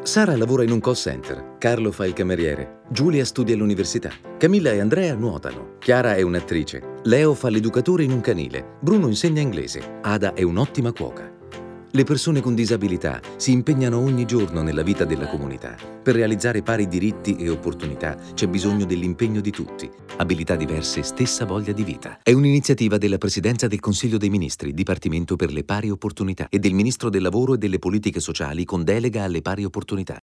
Sara lavora in un call center, Carlo fa il cameriere, Giulia studia all'università, Camilla e Andrea nuotano, Chiara è un'attrice, Leo fa l'educatore in un canile, Bruno insegna inglese, Ada è un'ottima cuoca. Le persone con disabilità si impegnano ogni giorno nella vita della comunità. Per realizzare pari diritti e opportunità c'è bisogno dell'impegno di tutti. Abilità diverse, stessa voglia di vita. È un'iniziativa della Presidenza del Consiglio dei Ministri, Dipartimento per le Pari Opportunità, e del Ministro del Lavoro e delle Politiche Sociali con delega alle pari opportunità.